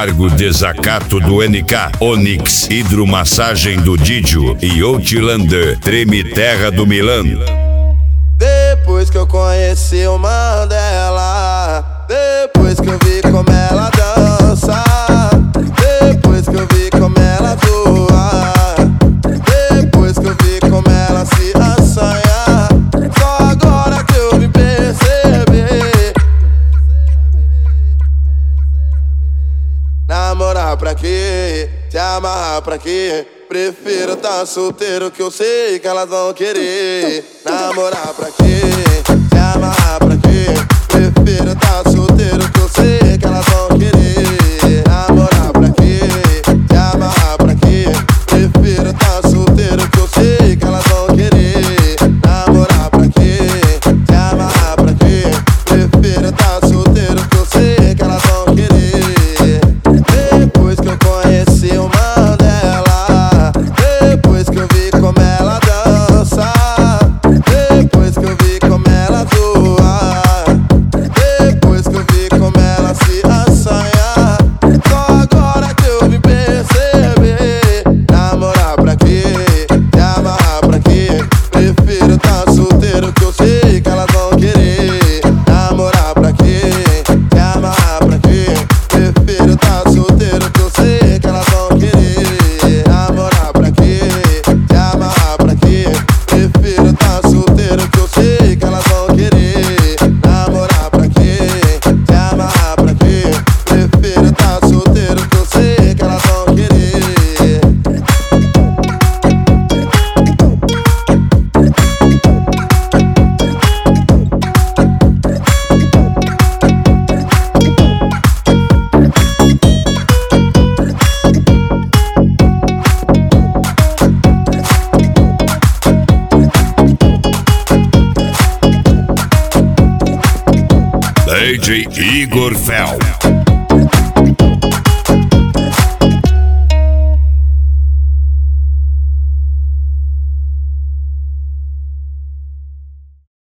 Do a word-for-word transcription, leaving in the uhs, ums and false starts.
Amargo Desacato do N K, Onyx, Hidromassagem do Didio e Outlander, Treme Terra do Milan. Depois que eu conheci o Mandela, depois que eu vi como ela dança, depois que eu vi como ela voa, depois que eu vi como ela se assanha, só agora que eu vim perceber. Namorar pra quê? Se amarrar pra quê? Prefiro tá solteiro que eu sei que elas vão querer. Namorar pra quê? Se amarrar pra quê? Prefiro tá solteiro que eu sei que elas vão querer. Namorar pra quê? Se amarrar pra quê? Prefiro tá solteiro que eu sei que elas vão querer. Namorar pra quê? Se amarrar pra quê? Prefiro tá solteiro que eu sei que elas vão querer. Depois que eu conheci o Mandela, depois que eu vi como ela dança, depois que eu vi como ela voa, depois que eu vi como ela se assanha, só agora que eu vim perceber. Namorar pra quê? Se amarrar pra quê? Prefiro tá solteiro que eu sei que elas vão querer. Namorar pra quê? Se amarrar pra quê? Prefiro tá solteiro que eu sei que elas vão querer. Namorar pra quê? Se amarrar pra quê? Prefiro tá solteiro que eu sei que elas vão querer. Namorar pra quê? Se amarrar pra quê? Prefiro tá solteiro que eu sei que elas vão querer. D J Igor Fel.